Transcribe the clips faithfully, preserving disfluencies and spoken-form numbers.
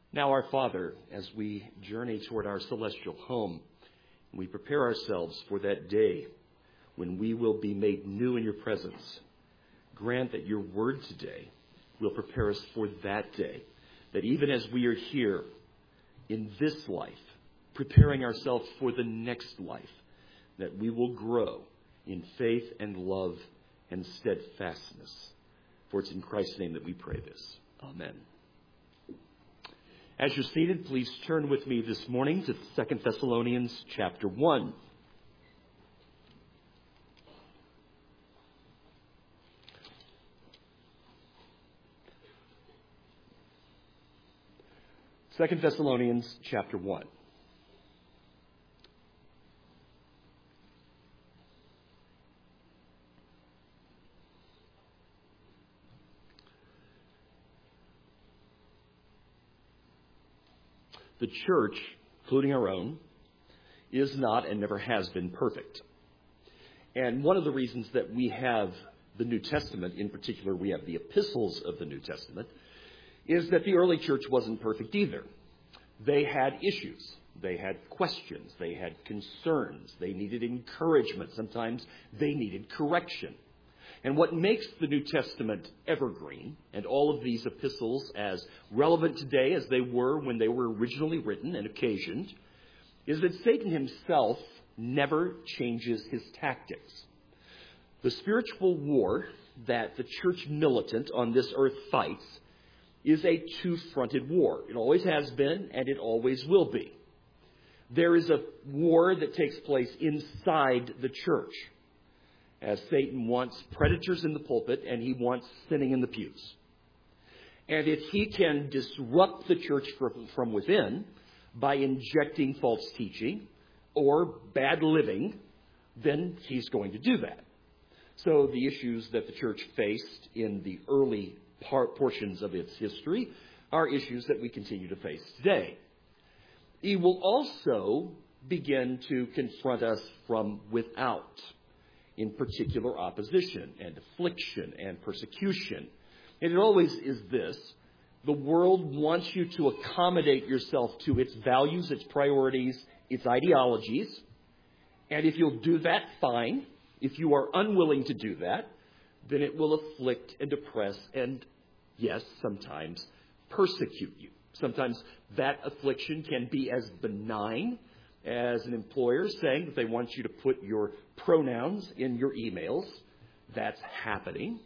Now, our Father, as we journey toward our celestial home, we prepare ourselves for that day when we will be made new in your presence. Grant that your word today will prepare us for that day, that even as we are here in this life, preparing ourselves for the next life, that we will grow in faith and love and steadfastness. For it's in Christ's name that we pray this. Amen. As you're seated, please turn with me this morning to Second Thessalonians chapter one. Second Thessalonians chapter one. The church, including our own, is not and never has been perfect. And one of the reasons that we have the New Testament, in particular, we have the epistles of the New Testament, is that the early church wasn't perfect either. They had issues. They had questions. They had concerns. They needed encouragement. Sometimes they needed correction. And what makes the New Testament evergreen, and all of these epistles as relevant today as they were when they were originally written and occasioned, is that Satan himself never changes his tactics. The spiritual war that the church militant on this earth fights is a two-fronted war. It always has been, and it always will be. There is a war that takes place inside the church, as Satan wants predators in the pulpit and he wants sinning in the pews. And if he can disrupt the church from, from within by injecting false teaching or bad living, then he's going to do that. So the issues that the church faced in the early part, portions of its history are issues that we continue to face today. He will also begin to confront us from without, in particular opposition and affliction and persecution. And it always is this: the world wants you to accommodate yourself to its values, its priorities, its ideologies. And if you'll do that, fine. If you are unwilling to do that, then it will afflict and oppress and, yes, sometimes persecute you. Sometimes that affliction can be as benign as an employer saying that they want you to put your pronouns in your emails. That's happening.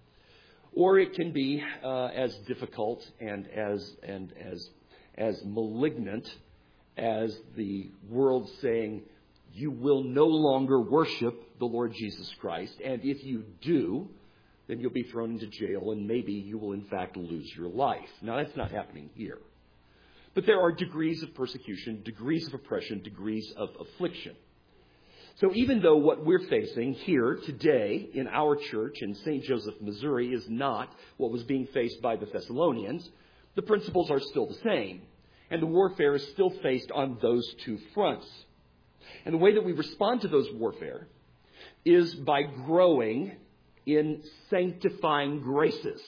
Or it can be uh, as difficult and as and as as malignant as the world saying, you will no longer worship the Lord Jesus Christ, and if you do, then you'll be thrown into jail, and maybe you will in fact lose your life. Now, that's not happening here. But there are degrees of persecution, degrees of oppression, degrees of affliction. So even though what we're facing here today in our church in Saint Joseph, Missouri, is not what was being faced by the Thessalonians, the principles are still the same. And the warfare is still faced on those two fronts. And the way that we respond to those warfare is by growing in sanctifying graces.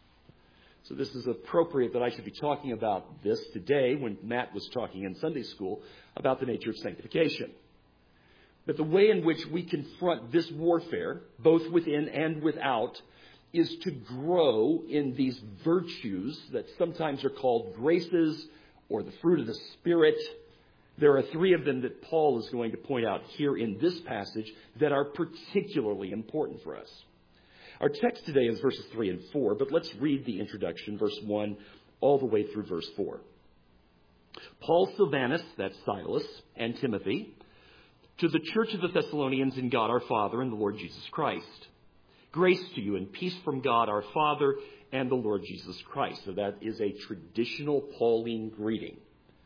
So this is appropriate that I should be talking about this today when Matt was talking in Sunday school about the nature of sanctification. But the way in which we confront this warfare, both within and without, is to grow in these virtues that sometimes are called graces or the fruit of the Spirit. There are three of them that Paul is going to point out here in this passage that are particularly important for us. Our text today is verses three and four, but let's read the introduction, verse one, all the way through verse four. Paul, Silvanus, that's Silas, and Timothy, to the church of the Thessalonians in God our Father and the Lord Jesus Christ. Grace to you and peace from God our Father and the Lord Jesus Christ. So that is a traditional Pauline greeting.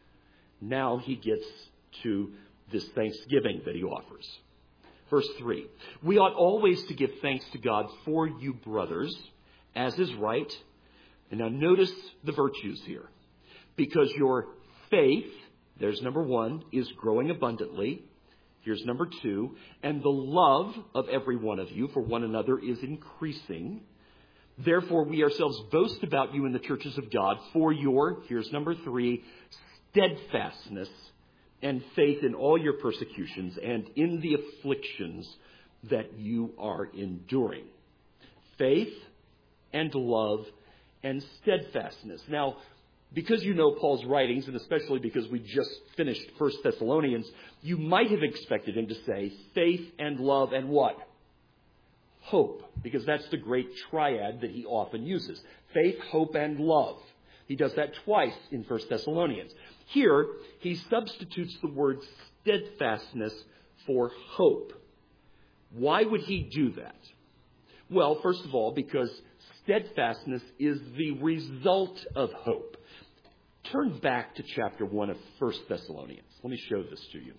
Now he gets to this thanksgiving that he offers. Verse three, we ought always to give thanks to God for you, brothers, as is right. And now notice the virtues here. Because your faith, there's number one, is growing abundantly. Here's number two. And the love of every one of you for one another is increasing. Therefore, we ourselves boast about you in the churches of God for your, here's number three, steadfastness and faith in all your persecutions and in the afflictions that you are enduring. Faith and love and steadfastness. Now, because you know Paul's writings, and especially because we just finished First Thessalonians, you might have expected him to say faith and love and what? Hope. Because that's the great triad that he often uses. Faith, hope, and love. He does that twice in First Thessalonians. Here, he substitutes the word steadfastness for hope. Why would he do that? Well, first of all, because steadfastness is the result of hope. Turn back to chapter one of First Thessalonians. Let me show this to you.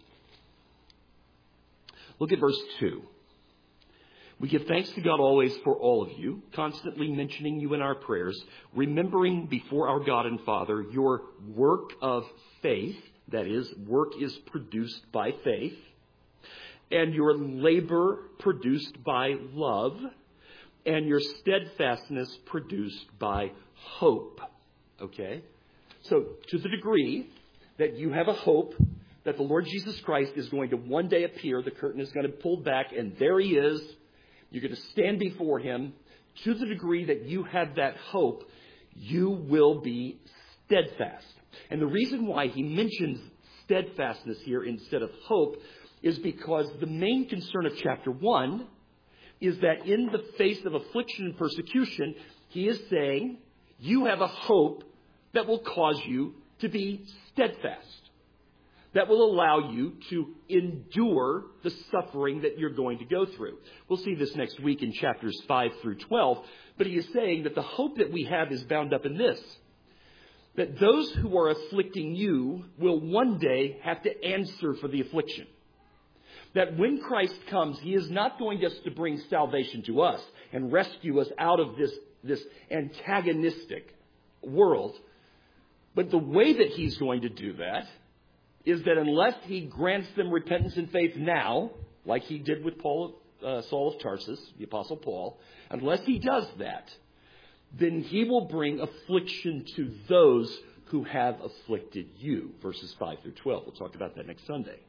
Look at verse two. We give thanks to God always for all of you, constantly mentioning you in our prayers, remembering before our God and Father your work of faith, that is, work is produced by faith, and your labor produced by love, and your steadfastness produced by hope. Okay? So, to the degree that you have a hope that the Lord Jesus Christ is going to one day appear, the curtain is going to pull back, and there he is. You're going to stand before him. To the degree that you have that hope, you will be steadfast. And the reason why he mentions steadfastness here instead of hope is because the main concern of chapter one is that in the face of affliction and persecution, he is saying you have a hope that will cause you to be steadfast, that will allow you to endure the suffering that you're going to go through. We'll see this next week in chapters five through twelve, but he is saying that the hope that we have is bound up in this, that those who are afflicting you will one day have to answer for the affliction. That when Christ comes, he is not going just to bring salvation to us and rescue us out of this, this antagonistic world, but the way that he's going to do that is that unless he grants them repentance and faith now, like he did with Paul, uh, Saul of Tarsus, the Apostle Paul, unless he does that, then he will bring affliction to those who have afflicted you. Verses five through twelve. We'll talk about that next Sunday.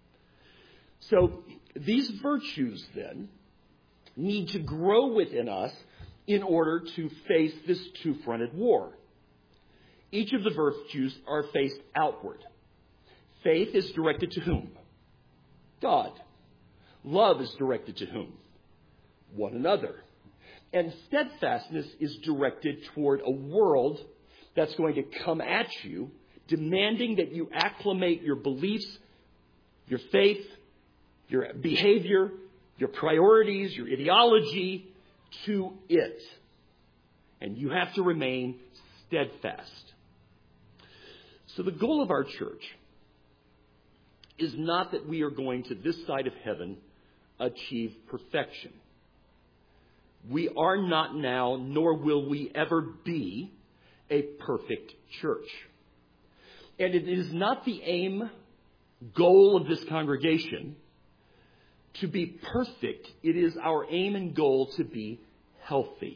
So these virtues then need to grow within us in order to face this two-fronted war. Each of the virtues are faced outward. Faith is directed to whom? God. Love is directed to whom? One another. And steadfastness is directed toward a world that's going to come at you, demanding that you acclimate your beliefs, your faith, your behavior, your priorities, your ideology to it. And you have to remain steadfast. So the goal of our church is not that we are going to this side of heaven achieve perfection. We are not now, nor will we ever be, a perfect church. And it is not the aim, goal of this congregation to be perfect. It is our aim and goal to be healthy.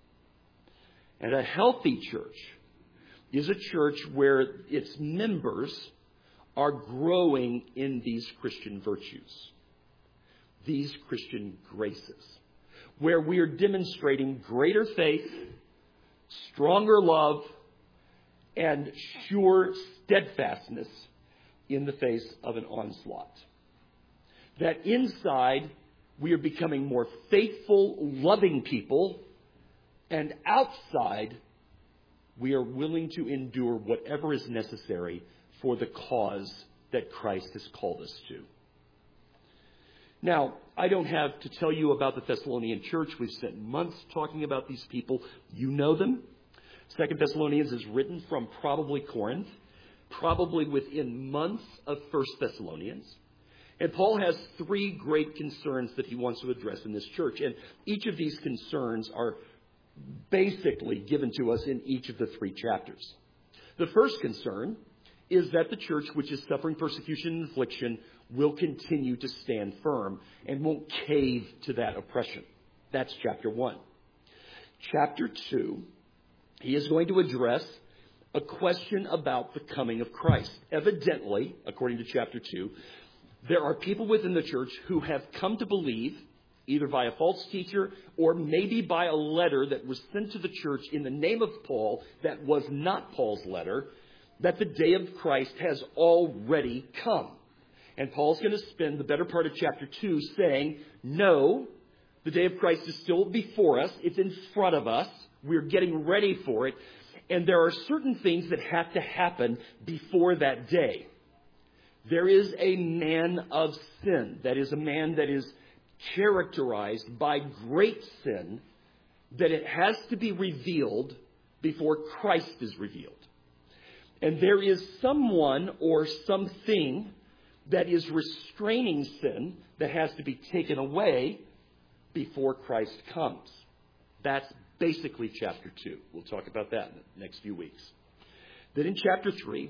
And a healthy church is a church where its members are growing in these Christian virtues, these Christian graces, where we are demonstrating greater faith, stronger love, and sure steadfastness in the face of an onslaught. That inside we are becoming more faithful, loving people, and outside we are willing to endure whatever is necessary for the cause that Christ has called us to. Now, I don't have to tell you about the Thessalonian church. We've spent months talking about these people. You know them. Second Thessalonians is written from probably Corinth, probably within months of First Thessalonians. And Paul has three great concerns that he wants to address in this church. And each of these concerns are basically given to us in each of the three chapters. The first concern is that the church, which is suffering persecution and affliction, will continue to stand firm and won't cave to that oppression. That's chapter one. chapter two, he is going to address a question about the coming of Christ. Evidently, according to chapter two, there are people within the church who have come to believe, either by a false teacher or maybe by a letter that was sent to the church in the name of Paul that was not Paul's letter, that the day of Christ has already come. And Paul's going to spend the better part of chapter two saying, no, the day of Christ is still before us. It's in front of us. We're getting ready for it. And there are certain things that have to happen before that day. There is a man of sin. That is a man that is characterized by great sin, that it has to be revealed before Christ is revealed. And there is someone or something that is restraining sin that has to be taken away before Christ comes. That's basically chapter two. We'll talk about that in the next few weeks. Then in chapter three,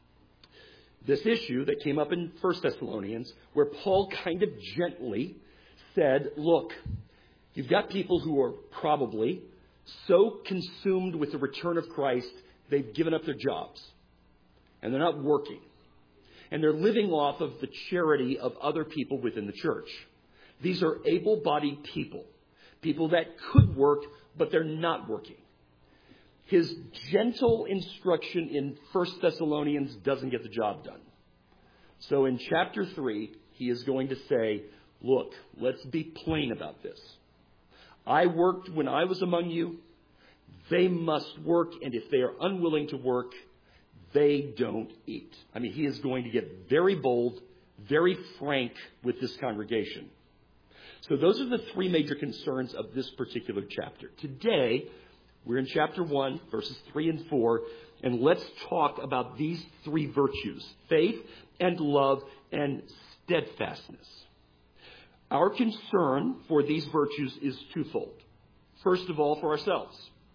this issue that came up in First Thessalonians, where Paul kind of gently said, look, you've got people who are probably so consumed with the return of Christ, they've given up their jobs. And they're not working. And they're living off of the charity of other people within the church. These are able-bodied people. People that could work, but they're not working. His gentle instruction in First Thessalonians doesn't get the job done. So in chapter three, he is going to say, look, let's be plain about this. I worked when I was among you. They must work, and if they are unwilling to work, they don't eat. I mean, he is going to get very bold, very frank with this congregation. So those are the three major concerns of this particular chapter. Today, we're in chapter one, verses three and four, and let's talk about these three virtues, faith and love and steadfastness. Our concern for these virtues is twofold. First of all, for ourselves.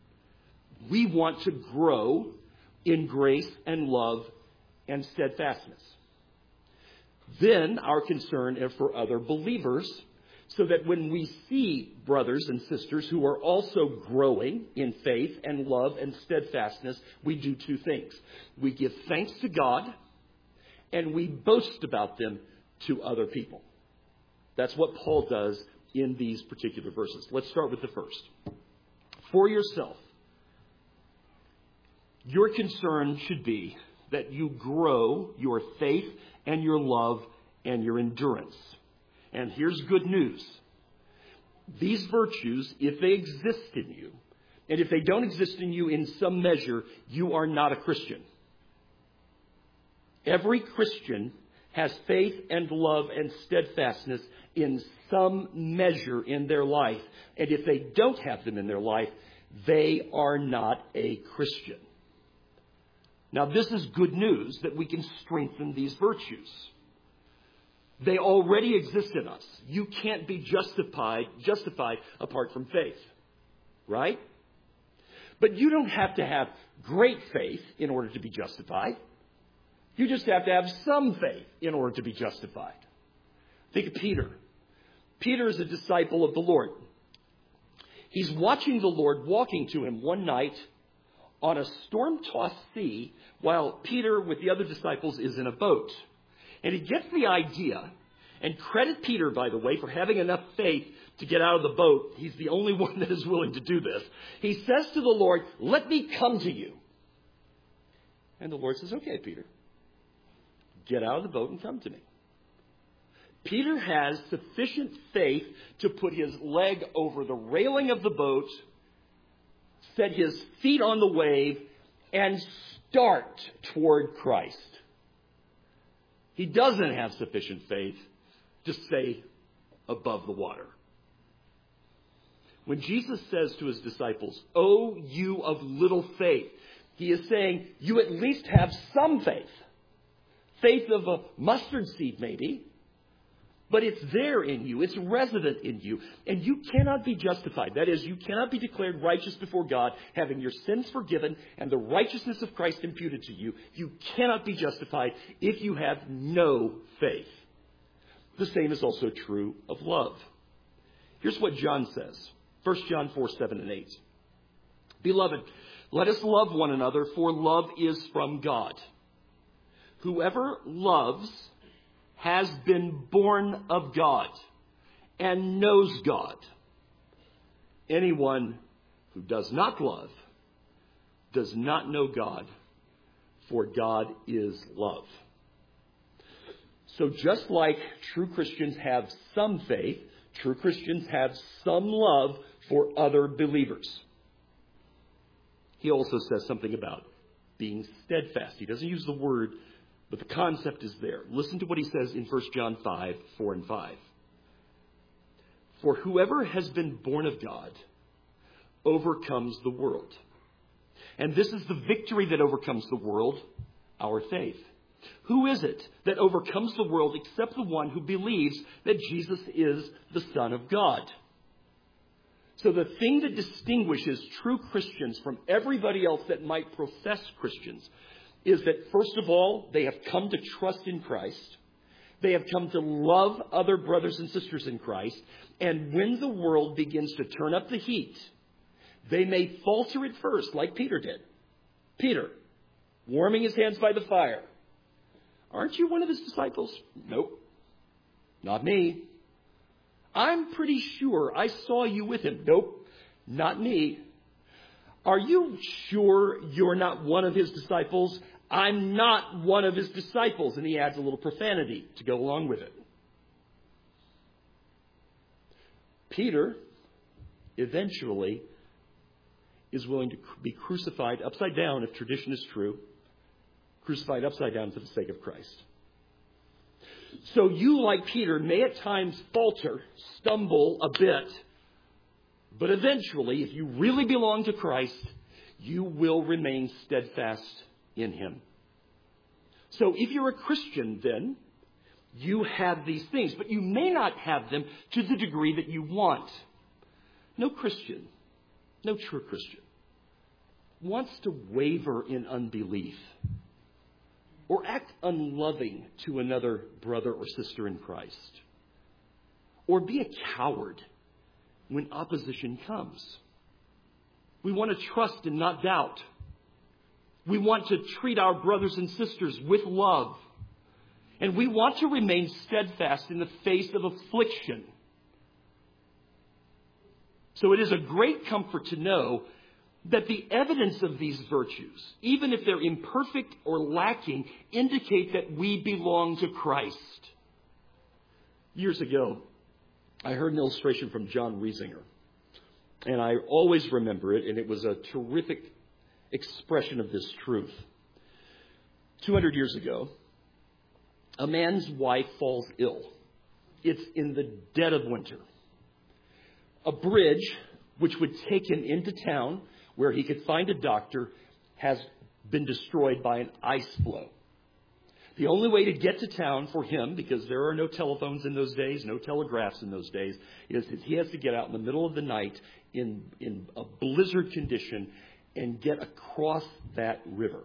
We want to grow in grace and love and steadfastness. Then our concern is for other believers, so that when we see brothers and sisters who are also growing in faith and love and steadfastness, we do two things. We give thanks to God, and we boast about them to other people. That's what Paul does in these particular verses. Let's start with the first. For yourself, your concern should be that you grow your faith and your love and your endurance. And here's good news. These virtues, if they exist in you, and if they don't exist in you in some measure, you are not a Christian. Every Christian has faith and love and steadfastness in some measure in their life. And if they don't have them in their life, they are not a Christian. Now, this is good news that we can strengthen these virtues. They already exist in us. You can't be justified, justified apart from faith. Right? But you don't have to have great faith in order to be justified. You just have to have some faith in order to be justified. Think of Peter. Peter is a disciple of the Lord. He's watching the Lord walking to him one night on a storm-tossed sea while Peter with the other disciples is in a boat. And he gets the idea, and credit Peter, by the way, for having enough faith to get out of the boat. He's the only one that is willing to do this. He says to the Lord, let me come to you. And the Lord says, okay, Peter, get out of the boat and come to me. Peter has sufficient faith to put his leg over the railing of the boat, set his feet on the wave, and start toward Christ. He doesn't have sufficient faith to stay above the water. When Jesus says to his disciples, "O you of little faith," he is saying, you at least have some faith. Faith of a mustard seed, maybe. But it's there in you. It's resident in you. And you cannot be justified. That is, you cannot be declared righteous before God, having your sins forgiven and the righteousness of Christ imputed to you. You cannot be justified if you have no faith. The same is also true of love. Here's what John says. First John four, seven and eight. Beloved, let us love one another, for love is from God. Whoever loves has been born of God and knows God. Anyone who does not love does not know God, for God is love. So just like true Christians have some faith, true Christians have some love for other believers. He also says something about being steadfast. He doesn't use the word, but the concept is there. Listen to what he says in First John five, four and five. For whoever has been born of God overcomes the world. And this is the victory that overcomes the world, our faith. Who is it that overcomes the world except the one who believes that Jesus is the Son of God? So the thing that distinguishes true Christians from everybody else that might profess Christians is that, first of all, they have come to trust in Christ. They have come to love other brothers and sisters in Christ. And when the world begins to turn up the heat, they may falter at first, like Peter did. Peter, warming his hands by the fire. Aren't you one of his disciples? Nope, not me. I'm pretty sure I saw you with him. Nope, not me. Are you sure you're not one of his disciples? I'm not one of his disciples. And he adds a little profanity to go along with it. Peter eventually is willing to be crucified upside down, if tradition is true, crucified upside down for the sake of Christ. So you, like Peter, may at times falter, stumble a bit, but eventually, if you really belong to Christ, you will remain steadfast in him. So if you're a Christian, then you have these things, but you may not have them to the degree that you want. No Christian, no true Christian, wants to waver in unbelief or act unloving to another brother or sister in Christ, or be a coward when opposition comes. We want to trust and not doubt. We want to treat our brothers and sisters with love. And we want to remain steadfast in the face of affliction. So it is a great comfort to know that the evidence of these virtues, even if they're imperfect or lacking, indicate that we belong to Christ. Years ago, I heard an illustration from John Riesinger, and I always remember it, and it was a terrific expression of this truth. two hundred years ago, a man's wife falls ill. It's in the dead of winter. A bridge, which would take him into town where he could find a doctor, has been destroyed by an ice flow. The only way to get to town for him, because there are no telephones in those days, no telegraphs in those days, is that he has to get out in the middle of the night in, in a blizzard condition and get across that river.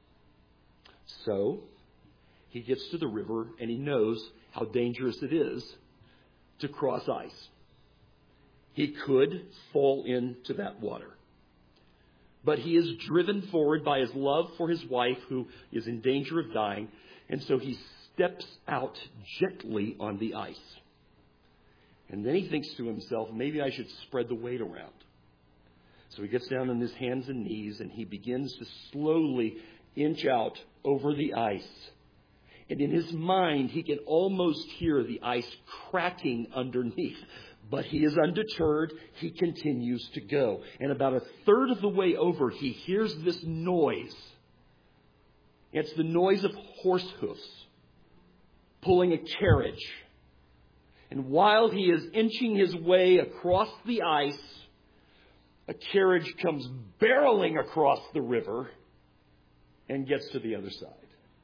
So he gets to the river and he knows how dangerous it is to cross ice. He could fall into that water. But he is driven forward by his love for his wife, who is in danger of dying. And so he steps out gently on the ice. And then he thinks to himself, maybe I should spread the weight around. So he gets down on his hands and knees and he begins to slowly inch out over the ice. And in his mind, he can almost hear the ice cracking underneath. But he is undeterred. He continues to go. And about a third of the way over, he hears this noise. It's the noise of horse hoofs pulling a carriage. And while he is inching his way across the ice, a carriage comes barreling across the river and gets to the other side.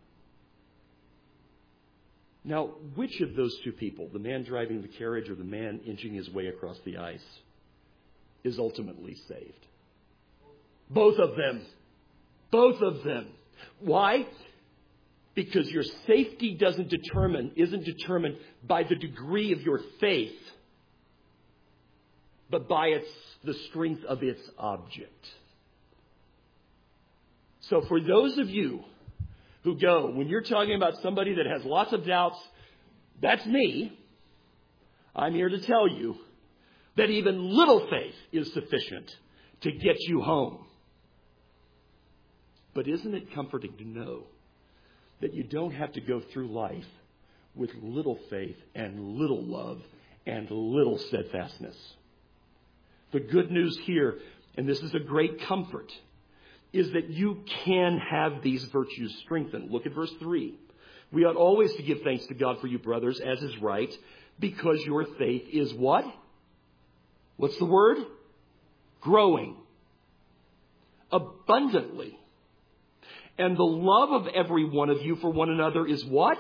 Now, which of those two people, the man driving the carriage or the man inching his way across the ice, is ultimately saved? Both of them. Both of them. Why? Because your safety doesn't determine, isn't determined by the degree of your faith, but by its, the strength of its object. So for those of you who go, when you're talking about somebody that has lots of doubts, that's me. I'm here to tell you that even little faith is sufficient to get you home. But isn't it comforting to know that you don't have to go through life with little faith and little love and little steadfastness? The good news here, and this is a great comfort, is that you can have these virtues strengthened. Look at verse three. We ought always to give thanks to God for you, brothers, as is right, because your faith is what? What's the word? Growing. Abundantly. And the love of every one of you for one another is what?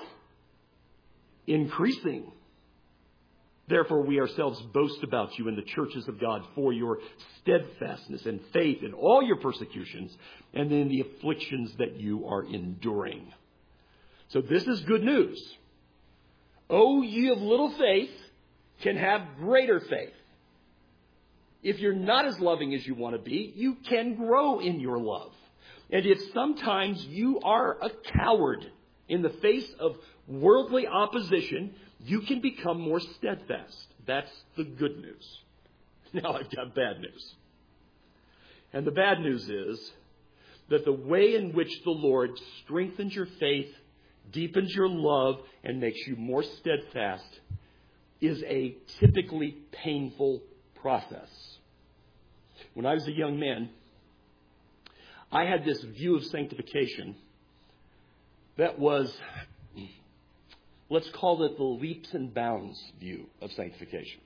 Increasing. Therefore, we ourselves boast about you in the churches of God for your steadfastness and faith in all your persecutions and in the afflictions that you are enduring. So this is good news. Oh, ye of little faith can have greater faith. If you're not as loving as you want to be, you can grow in your love. And if sometimes you are a coward in the face of worldly opposition, you can become more steadfast. That's the good news. Now I've got bad news. And the bad news is that the way in which the Lord strengthens your faith, deepens your love, and makes you more steadfast is a typically painful process. When I was a young man, I had this view of sanctification that was, let's call it the leaps and bounds view of sanctification.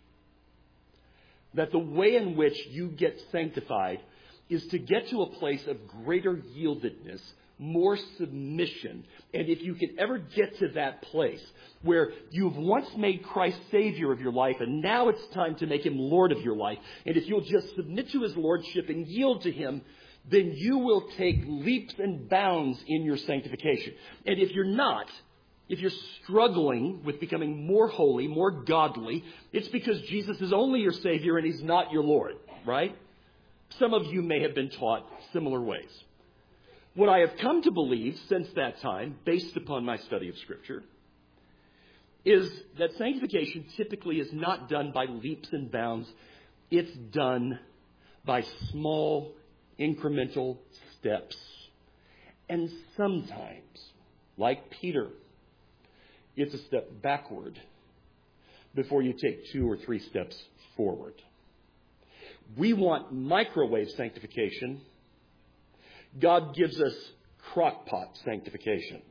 That the way in which you get sanctified is to get to a place of greater yieldedness, more submission. And if you can ever get to that place where you've once made Christ Savior of your life and now it's time to make Him Lord of your life, and if you'll just submit to His Lordship and yield to Him, then you will take leaps and bounds in your sanctification. And if you're not, if you're struggling with becoming more holy, more godly, it's because Jesus is only your Savior and He's not your Lord, right? Some of you may have been taught similar ways. What I have come to believe since that time, based upon my study of Scripture, is that sanctification typically is not done by leaps and bounds. It's done by small, incremental steps. And sometimes, like Peter, it's a step backward before you take two or three steps forward. We want microwave sanctification. God gives us crockpot sanctification.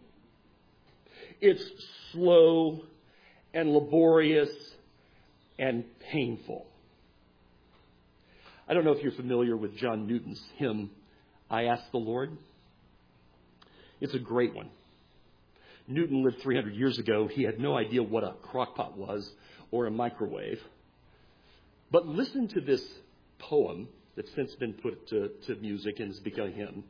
It's slow and laborious and painful. I don't know if you're familiar with John Newton's hymn, I Ask the Lord. It's a great one. Newton lived three hundred years ago. He had no idea what a crockpot was or a microwave. But listen to this poem that's since been put to, to music and has become a hymn.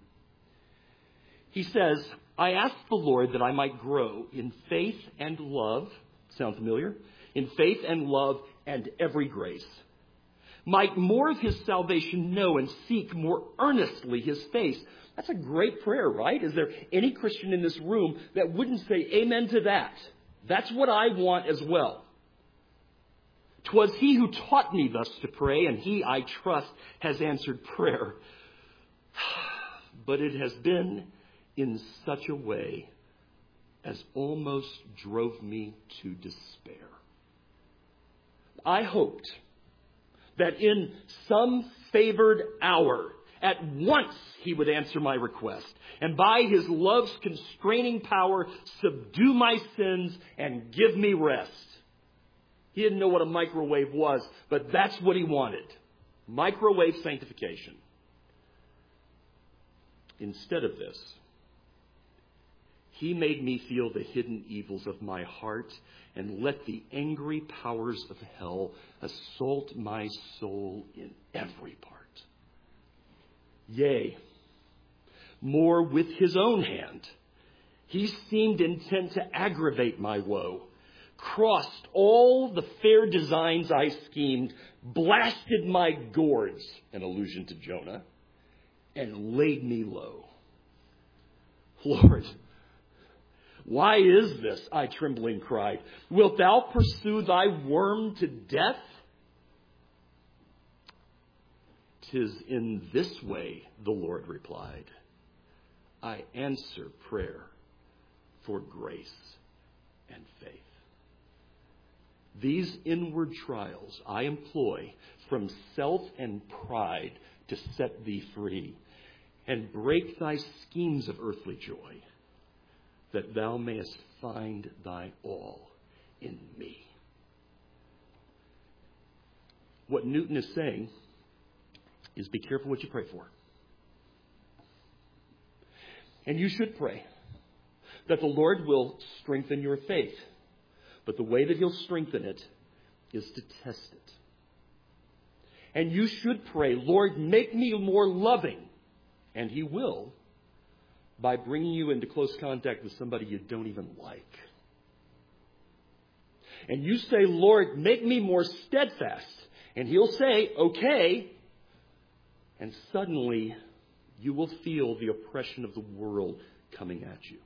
He says, I ask the Lord that I might grow in faith and love. Sound familiar? In faith and love and every grace. Might more of His salvation know and seek more earnestly His face. That's a great prayer, right? Is there any Christian in this room that wouldn't say amen to that? That's what I want as well. 'Twas He who taught me thus to pray, and He, I trust, has answered prayer. But it has been in such a way as almost drove me to despair. I hoped that in some favored hour, at once He would answer my request, and by His love's constraining power, subdue my sins and give me rest. He didn't know what a microwave was, but that's what He wanted. Microwave sanctification. Instead of this, He made me feel the hidden evils of my heart and let the angry powers of hell assault my soul in every part. Yea, more with His own hand, He seemed intent to aggravate my woe, crossed all the fair designs I schemed, blasted my gourds, an allusion to Jonah, and laid me low. Lord, why is this? I trembling cried. Wilt thou pursue thy worm to death? 'Tis in this way, the Lord replied, I answer prayer for grace and faith. These inward trials I employ from self and pride to set thee free and break thy schemes of earthly joy, that thou mayest find thy all in me. What Newton is saying is be careful what you pray for. And you should pray that the Lord will strengthen your faith. But the way that he'll strengthen it is to test it. And you should pray, Lord, make me more loving. And he will, by bringing you into close contact with somebody you don't even like. And you say, Lord, make me more steadfast. And he'll say, okay. And suddenly you will feel the oppression of the world coming at you.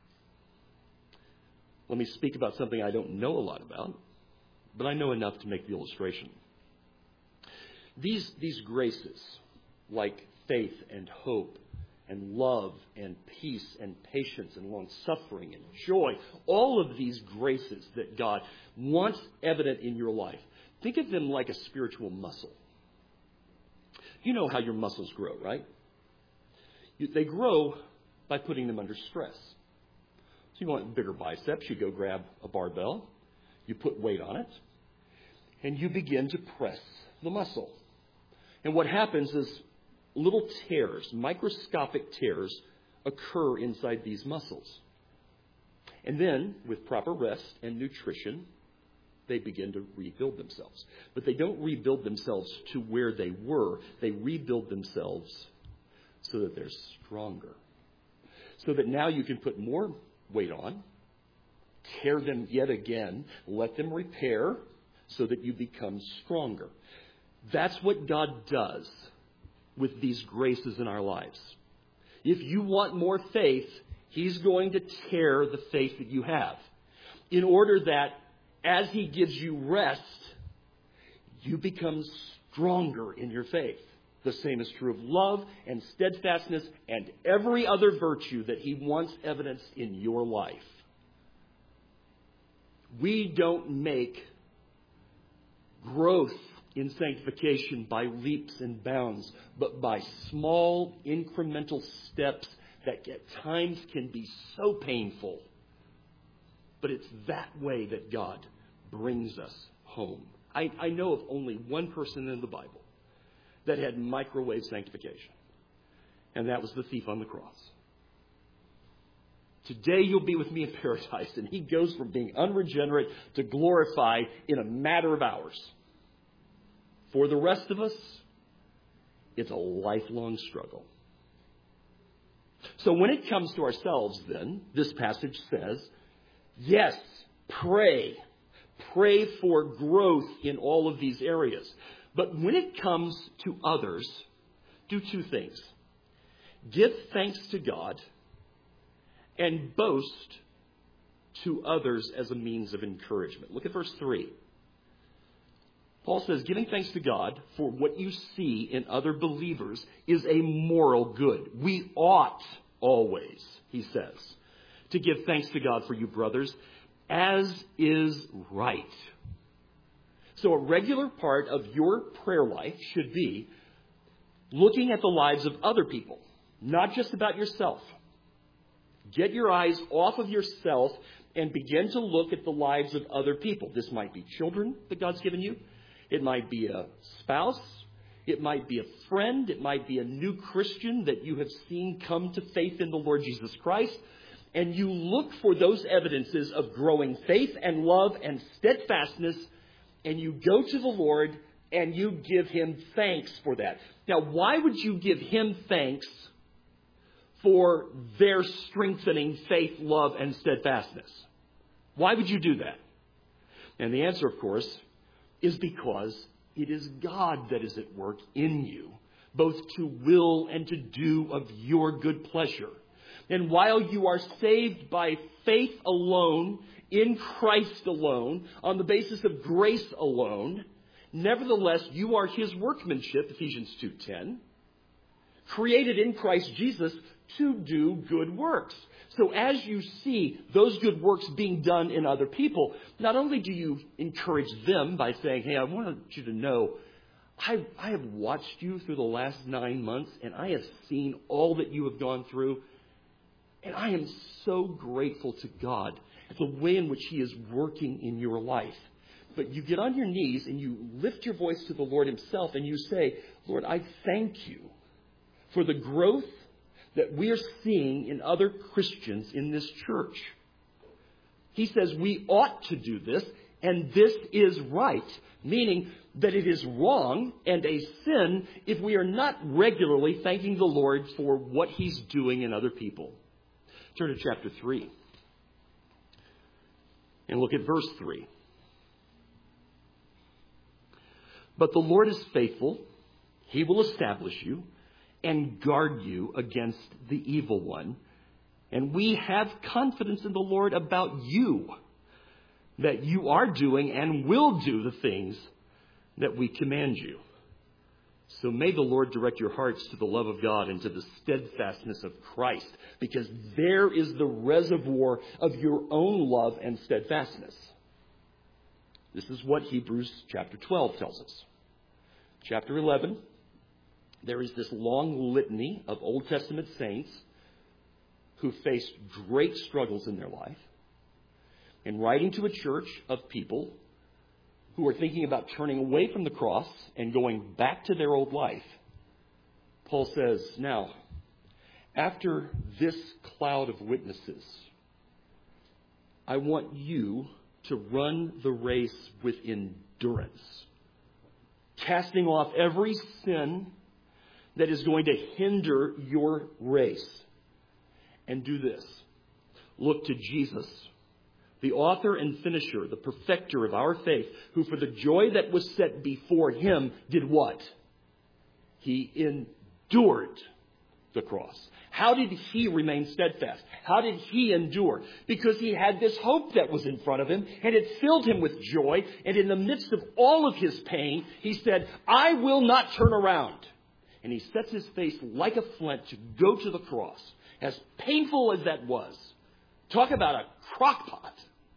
Let me speak about something I don't know a lot about, but I know enough to make the illustration. These, these graces, like faith and hope and love and peace and patience and long-suffering and joy, all of these graces that God wants evident in your life, think of them like a spiritual muscle. You know how your muscles grow, right? You, they grow by putting them under stress. So you want bigger biceps, you go grab a barbell, you put weight on it, and you begin to press the muscle. And what happens is little tears, microscopic tears, occur inside these muscles. And then, with proper rest and nutrition, they begin to rebuild themselves. But they don't rebuild themselves to where they were. They rebuild themselves so that they're stronger. So that now you can put more weight on, tear them yet again, let them repair so that you become stronger. That's what God does with these graces in our lives. If you want more faith, he's going to tear the faith that you have in order that as he gives you rest, you become stronger in your faith. The same is true of love and steadfastness and every other virtue that he wants evidenced in your life. We don't make growth in sanctification by leaps and bounds, but by small incremental steps that at times can be so painful. But it's that way that God brings us home. I, I know of only one person in the Bible that had microwave sanctification, and that was the thief on the cross. Today you'll be with me in paradise, and he goes from being unregenerate to glorified in a matter of hours. For the rest of us, it's a lifelong struggle. So when it comes to ourselves, then, this passage says, yes, pray. Pray for growth in all of these areas. But when it comes to others, do two things. Give thanks to God and boast to others as a means of encouragement. Look at verse three. Paul says, giving thanks to God for what you see in other believers is a moral good. We ought always, he says, to give thanks to God for you, brothers, as is right. So a regular part of your prayer life should be looking at the lives of other people, not just about yourself. Get your eyes off of yourself and begin to look at the lives of other people. This might be children that God's given you. It might be a spouse. It might be a friend. It might be a new Christian that you have seen come to faith in the Lord Jesus Christ. And you look for those evidences of growing faith and love and steadfastness, and you go to the Lord and you give him thanks for that. Now, why would you give him thanks for their strengthening faith, love, and steadfastness? Why would you do that? And the answer, of course, is because it is God that is at work in you, both to will and to do of your good pleasure. And while you are saved by faith alone, in Christ alone, on the basis of grace alone, nevertheless, you are his workmanship, Ephesians two ten, created in Christ Jesus to do good works. So as you see those good works being done in other people, not only do you encourage them by saying, hey, I want you to know, I, I have watched you through the last nine months, and I have seen all that you have gone through, and I am so grateful to God at the way in which he is working in your life. But you get on your knees and you lift your voice to the Lord himself and you say, Lord, I thank you for the growth that we are seeing in other Christians in this church. He says we ought to do this, and this is right, meaning that it is wrong and a sin if we are not regularly thanking the Lord for what he's doing in other people. Turn to chapter three and look at verse three. But the Lord is faithful. He will establish you and guard you against the evil one. And we have confidence in the Lord about you, that you are doing and will do the things that we command you. So may the Lord direct your hearts to the love of God and to the steadfastness of Christ, because there is the reservoir of your own love and steadfastness. This is what Hebrews chapter twelve tells us. Chapter eleven, there is this long litany of Old Testament saints who faced great struggles in their life. And writing to a church of people who are thinking about turning away from the cross and going back to their old life, Paul says, now, after this cloud of witnesses, I want you to run the race with endurance, casting off every sin that is going to hinder your race. And do this. Look to Jesus, the author and finisher, the perfecter of our faith, who for the joy that was set before him did what? He endured the cross. How did he remain steadfast? How did he endure? Because he had this hope that was in front of him, and it filled him with joy. And in the midst of all of his pain, he said, I will not turn around. And he sets his face like a flint to go to the cross. As painful as that was, talk about a crock pot.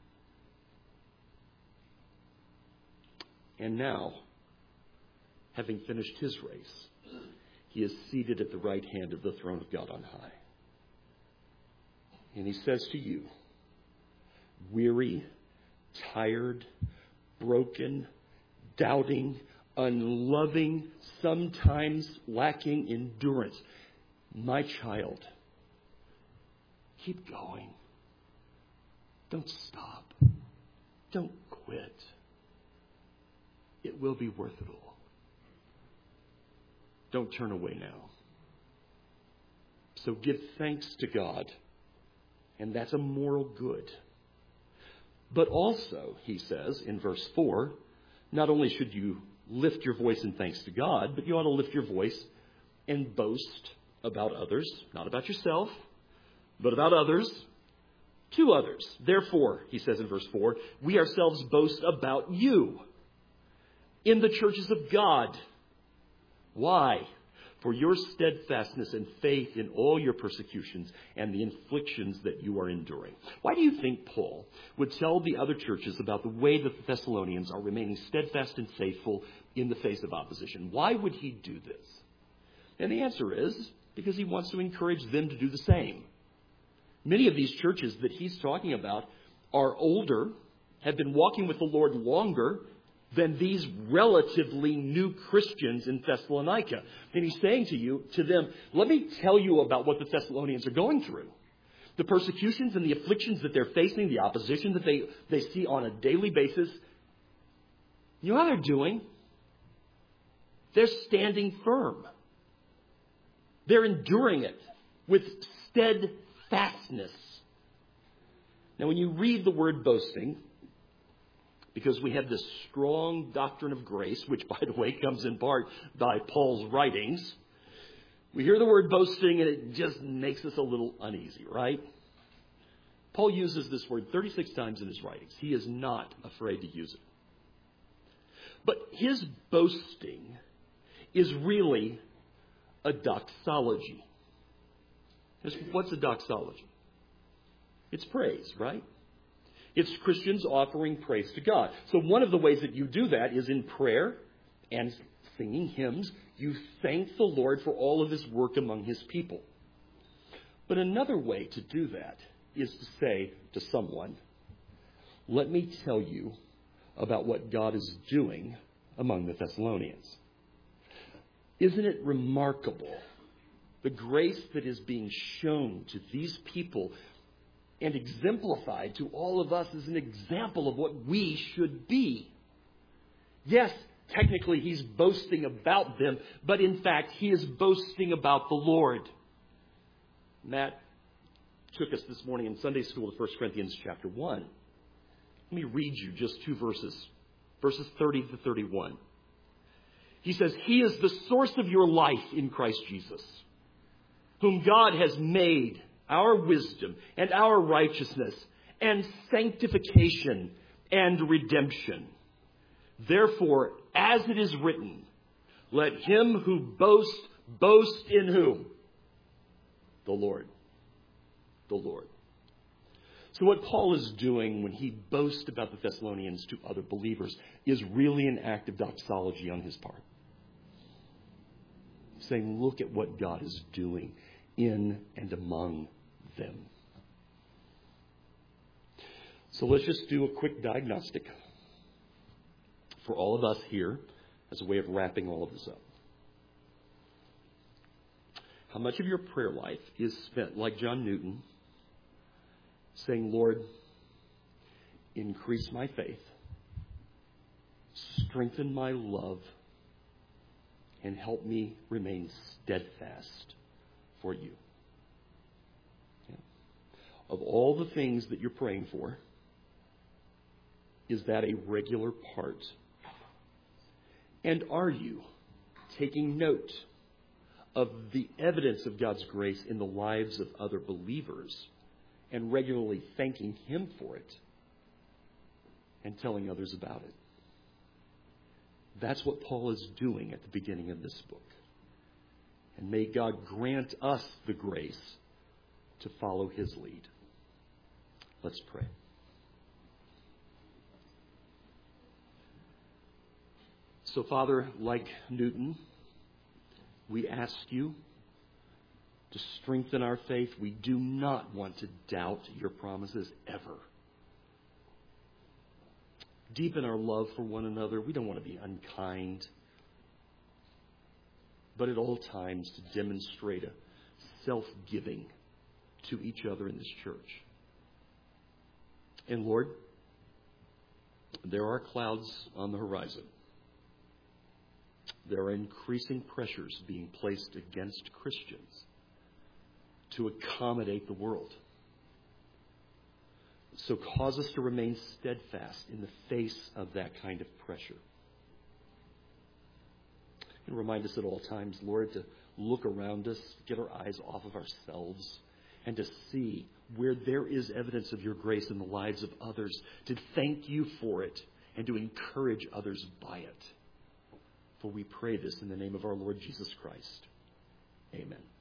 And now, having finished his race, he is seated at the right hand of the throne of God on high. And he says to you, weary, tired, broken, doubting, unloving, sometimes lacking endurance, my child, keep going. Don't stop. Don't quit. It will be worth it all. Don't turn away now. So give thanks to God. And that's a moral good. But also, he says in verse four, not only should you lift your voice in thanks to God, but you ought to lift your voice and boast about others, not about yourself, but about others, to others. Therefore, he says in verse four, we ourselves boast about you in the churches of God. Why? For your steadfastness and faith in all your persecutions and the afflictions that you are enduring. Why do you think Paul would tell the other churches about the way that the Thessalonians are remaining steadfast and faithful in the face of opposition? Why would he do this? And the answer is because he wants to encourage them to do the same. Many of these churches that he's talking about are older, have been walking with the Lord longer than these relatively new Christians in Thessalonica. And he's saying to you, to them, let me tell you about what the Thessalonians are going through. The persecutions and the afflictions that they're facing, the opposition that they, they see on a daily basis. You know how they're doing? They're standing firm. They're enduring it with steadfastness. Now, when you read the word boasting, because we have this strong doctrine of grace, which, by the way, comes in part by Paul's writings, We hear the word boasting and it just makes us a little uneasy, right? Paul uses this word thirty-six times in his writings. He is not afraid to use it. But his boasting is really a doxology. What's a doxology? It's praise, right? It's Christians offering praise to God. So one of the ways that you do that is in prayer and singing hymns. You thank the Lord for all of his work among his people. But another way to do that is to say to someone, let me tell you about what God is doing among the Thessalonians. Isn't it remarkable the grace that is being shown to these people and exemplified to all of us as an example of what we should be? Yes, technically he's boasting about them, but in fact he is boasting about the Lord. Matt took us this morning in Sunday school to First Corinthians chapter one. Let me read you just two verses, verses thirty to thirty-one. He says, he is the source of your life in Christ Jesus, whom God has made our wisdom and our righteousness and sanctification and redemption. Therefore, as it is written, let him who boasts, boast in whom? The Lord. The Lord. So what Paul is doing when he boasts about the Thessalonians to other believers is really an act of doxology on his part. Saying, look at what God is doing in and among them. So let's just do a quick diagnostic for all of us here as a way of wrapping all of this up. How much of your prayer life is spent, like John Newton, saying, Lord, increase my faith, strengthen my love, and help me remain steadfast for you? Yeah. Of all the things that you're praying for, is that a regular part? And are you taking note of the evidence of God's grace in the lives of other believers and regularly thanking him for it and telling others about it? That's what Paul is doing at the beginning of this book. And may God grant us the grace to follow his lead. Let's pray. So, Father, like Newton, we ask you to strengthen our faith. We do not want to doubt your promises ever. Deepen our love for one another. We don't want to be unkind, but at all times to demonstrate a self-giving to each other in this church. And Lord, there are clouds on the horizon. There are increasing pressures being placed against Christians to accommodate the world. So cause us to remain steadfast in the face of that kind of pressure. And remind us at all times, Lord, to look around us, get our eyes off of ourselves, and to see where there is evidence of your grace in the lives of others, to thank you for it and to encourage others by it. For we pray this in the name of our Lord Jesus Christ. Amen.